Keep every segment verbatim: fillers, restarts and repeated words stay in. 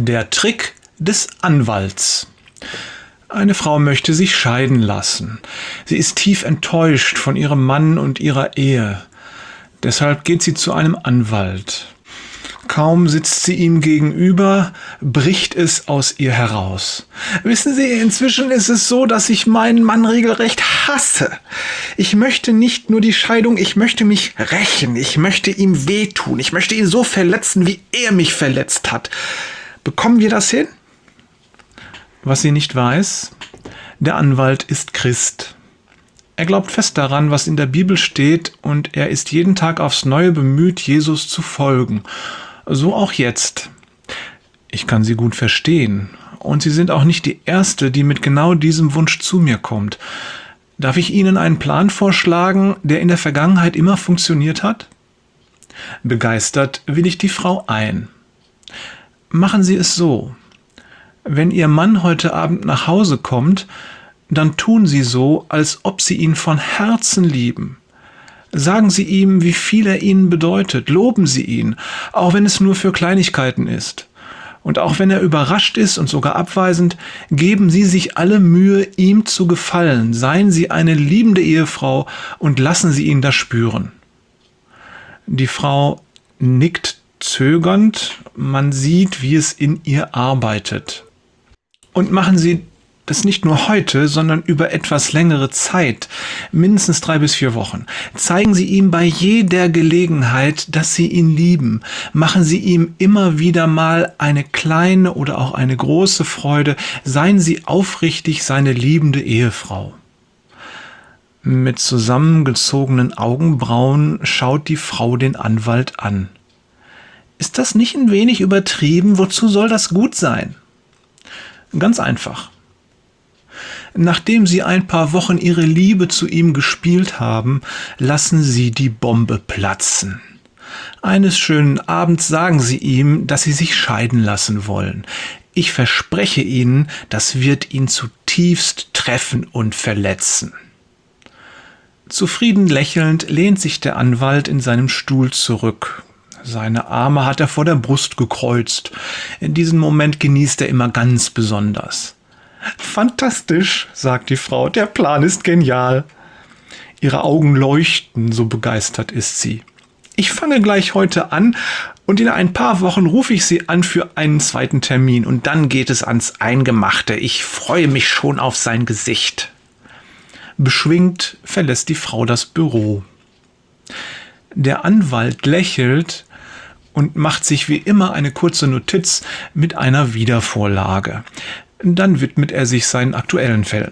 Der Trick des Anwalts. Eine Frau möchte sich scheiden lassen. Sie ist tief enttäuscht von ihrem Mann und ihrer Ehe. Deshalb geht sie zu einem Anwalt. Kaum sitzt sie ihm gegenüber, bricht es aus ihr heraus. Wissen Sie, inzwischen ist es so, dass ich meinen Mann regelrecht hasse. Ich möchte nicht nur die Scheidung, ich möchte mich rächen. Ich möchte ihm wehtun. Ich möchte ihn so verletzen, wie er mich verletzt hat. Bekommen wir das hin? Was sie nicht weiß, der Anwalt ist Christ. Er glaubt fest daran, was in der Bibel steht, und er ist jeden Tag aufs Neue bemüht, Jesus zu folgen. So auch jetzt. Ich kann sie gut verstehen. Und Sie sind auch nicht die Erste, die mit genau diesem Wunsch zu mir kommt. Darf ich Ihnen einen Plan vorschlagen, der in der Vergangenheit immer funktioniert hat? Begeistert will ich die Frau ein. Machen Sie es so. Wenn Ihr Mann heute Abend nach Hause kommt, dann tun Sie so, als ob Sie ihn von Herzen lieben. Sagen Sie ihm, wie viel er Ihnen bedeutet. Loben Sie ihn, auch wenn es nur für Kleinigkeiten ist. Und auch wenn er überrascht ist und sogar abweisend, geben Sie sich alle Mühe, ihm zu gefallen. Seien Sie eine liebende Ehefrau und lassen Sie ihn das spüren. Die Frau nickt zögernd. Man sieht, wie es in ihr arbeitet. Und machen Sie das nicht nur heute, sondern über etwas längere Zeit, mindestens drei bis vier Wochen. Zeigen Sie ihm bei jeder Gelegenheit, dass Sie ihn lieben. Machen Sie ihm immer wieder mal eine kleine oder auch eine große Freude. Seien Sie aufrichtig seine liebende Ehefrau. Mit zusammengezogenen Augenbrauen schaut die Frau den Anwalt an. Ist das nicht ein wenig übertrieben? Wozu soll das gut sein? Ganz einfach. Nachdem Sie ein paar Wochen Ihre Liebe zu ihm gespielt haben, lassen Sie die Bombe platzen. Eines schönen Abends sagen Sie ihm, dass Sie sich scheiden lassen wollen. Ich verspreche Ihnen, das wird ihn zutiefst treffen und verletzen. Zufrieden lächelnd lehnt sich der Anwalt in seinem Stuhl zurück. Seine Arme hat er vor der Brust gekreuzt. In diesem Moment genießt er immer ganz besonders. Fantastisch, sagt die Frau, der Plan ist genial. Ihre Augen leuchten, so begeistert ist sie. Ich fange gleich heute an und in ein paar Wochen rufe ich Sie an für einen zweiten Termin und dann geht es ans Eingemachte. Ich freue mich schon auf sein Gesicht. Beschwingt verlässt die Frau das Büro. Der Anwalt lächelt und macht sich wie immer eine kurze Notiz mit einer Wiedervorlage. Dann widmet er sich seinen aktuellen Fällen.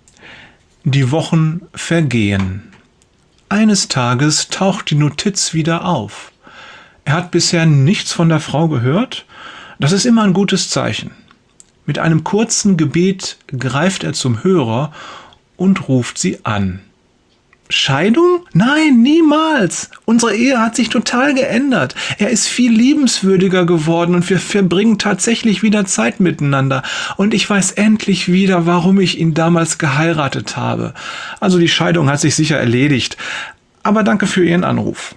Die Wochen vergehen. Eines Tages taucht die Notiz wieder auf. Er hat bisher nichts von der Frau gehört. Das ist immer ein gutes Zeichen. Mit einem kurzen Gebet greift er zum Hörer und ruft sie an. Scheidung? Nein, niemals. Unsere Ehe hat sich total geändert. Er ist viel liebenswürdiger geworden und wir verbringen tatsächlich wieder Zeit miteinander. Und ich weiß endlich wieder, warum ich ihn damals geheiratet habe. Also die Scheidung hat sich sicher erledigt. Aber danke für Ihren Anruf.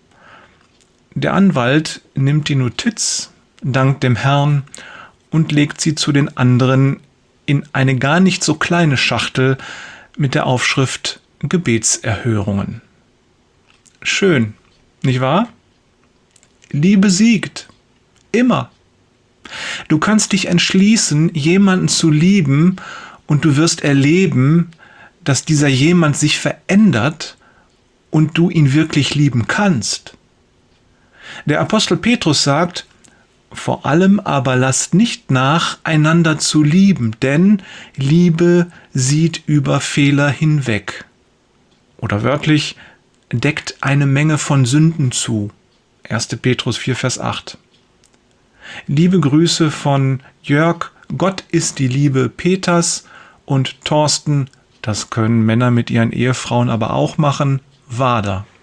Der Anwalt nimmt die Notiz, dankt dem Herrn und legt sie zu den anderen in eine gar nicht so kleine Schachtel mit der Aufschrift Gebetserhörungen. Schön, nicht wahr? Liebe siegt. Immer. Du kannst dich entschließen, jemanden zu lieben, und du wirst erleben, dass dieser jemand sich verändert und du ihn wirklich lieben kannst. Der Apostel Petrus sagt, vor allem aber lasst nicht nach, einander zu lieben, denn Liebe sieht über Fehler hinweg. Oder wörtlich, deckt eine Menge von Sünden zu. erster Petrus vier, Vers acht. Liebe Grüße von Jörg, Gott ist die Liebe Peters, und Thorsten, das können Männer mit ihren Ehefrauen aber auch machen, Wader.